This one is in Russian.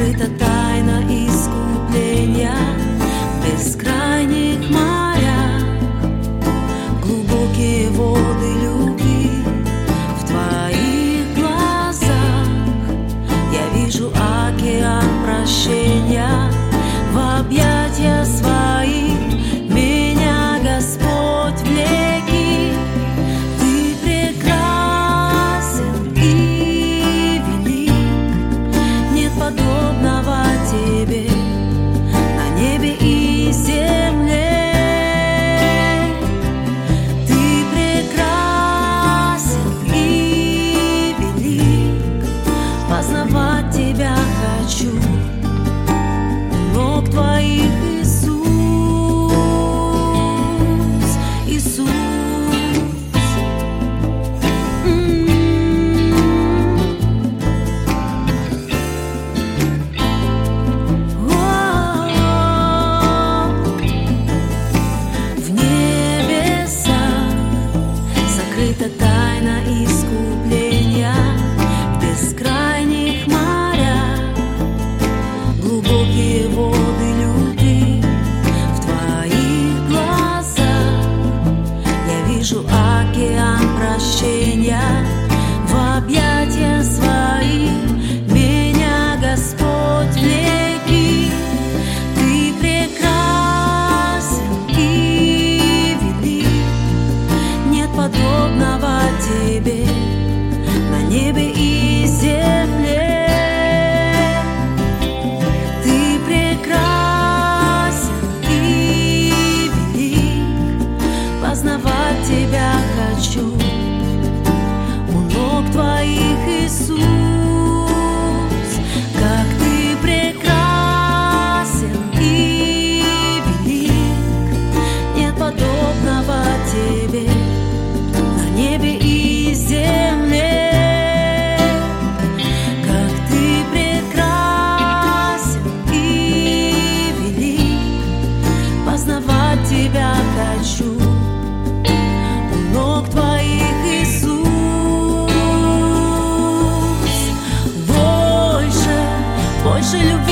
Закрыта тайна искупления в бескрайних морях, глубокие воды любви в твоих глазах. Я вижу океан прощения в объятия своих. Меня Господь влеки. Ты прекрасен и велик, нет подобного тебе на небе и земле. Ты прекрасен и велик, познавать тебя хочу у ног твоих, Иисус, Иисус. Закрыта тайна искупления в бескрайних морях, глубокие воды любви в твоих глазах. Я вижу океан прощения в объятия своих. Меня Господь влеки. Ты прекрасен и велик, нет подобного тебе на небе и земле. Ты прекрасен и велик, познавать тебя хочу у ног твоих, Иисус. Как ты прекрасен и велик, нет подобного тебе на небе и земле. Как ты прекрасен и велик, познавать тебя хочу у ног твоих, Иисус. Больше любви